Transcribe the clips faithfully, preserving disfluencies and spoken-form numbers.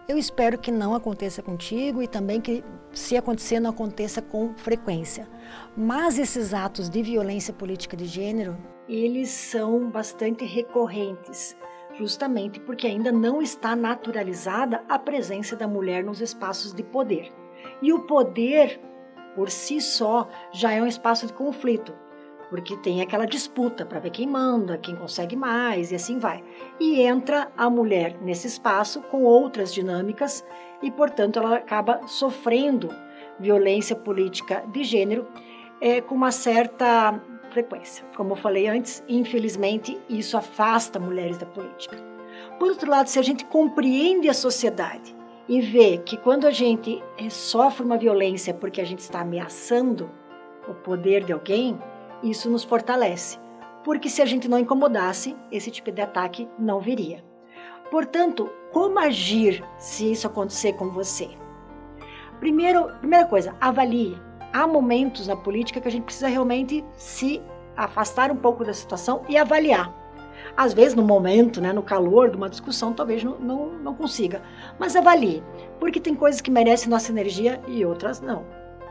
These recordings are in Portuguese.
Eu espero que não aconteça contigo e também que, se acontecer, não aconteça com frequência. Mas esses atos de violência política de gênero, eles são bastante recorrentes, justamente porque ainda não está naturalizada a presença da mulher nos espaços de poder. E o poder, por si só, já é um espaço de conflito, porque tem aquela disputa para ver quem manda, quem consegue mais e assim vai. E entra a mulher nesse espaço com outras dinâmicas e, portanto, ela acaba sofrendo violência política de gênero é, com uma certa frequência. Como eu falei antes, infelizmente, isso afasta mulheres da política. Por outro lado, se a gente compreende a sociedade e vê que quando a gente sofre uma violência porque a gente está ameaçando o poder de alguém, isso nos fortalece, porque se a gente não incomodasse, esse tipo de ataque não viria. Portanto, como agir se isso acontecer com você? Primeiro, primeira coisa, avalie. Há momentos na política que a gente precisa realmente se afastar um pouco da situação e avaliar. Às vezes, no momento, né, no calor de uma discussão, talvez não, não, não consiga. Mas avalie, porque tem coisas que merecem nossa energia e outras não.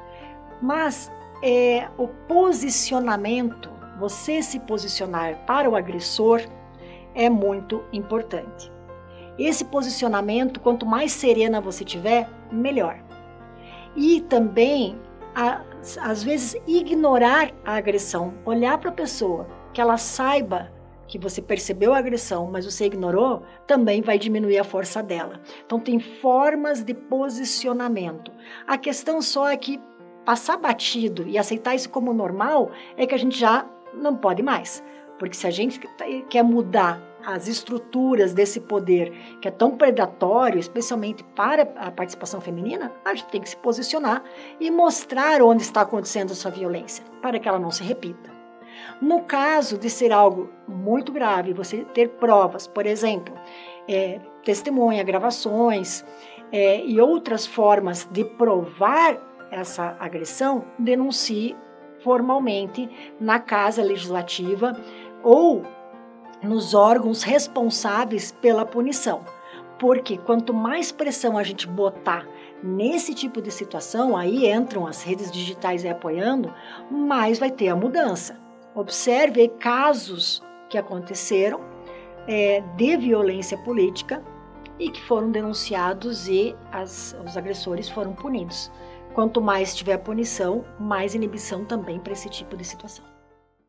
Mas é, o posicionamento, você se posicionar para o agressor, é muito importante. Esse posicionamento, quanto mais serena você tiver, melhor. E também, a, às vezes, ignorar a agressão, olhar para a pessoa, que ela saiba que você percebeu a agressão, mas você ignorou, também vai diminuir a força dela. Então, tem formas de posicionamento. A questão só é que passar batido e aceitar isso como normal é que a gente já não pode mais. Porque se a gente quer mudar as estruturas desse poder que é tão predatório, especialmente para a participação feminina, a gente tem que se posicionar e mostrar onde está acontecendo essa violência, para que ela não se repita. No caso de ser algo muito grave, você ter provas, por exemplo, é, testemunha, gravações é, e outras formas de provar essa agressão, denuncie formalmente na Casa Legislativa ou nos órgãos responsáveis pela punição. Porque quanto mais pressão a gente botar nesse tipo de situação, aí entram as redes digitais aí apoiando, mais vai ter a mudança. Observe aí casos que aconteceram é, de violência política e que foram denunciados e as, os agressores foram punidos. Quanto mais tiver punição, mais inibição também para esse tipo de situação.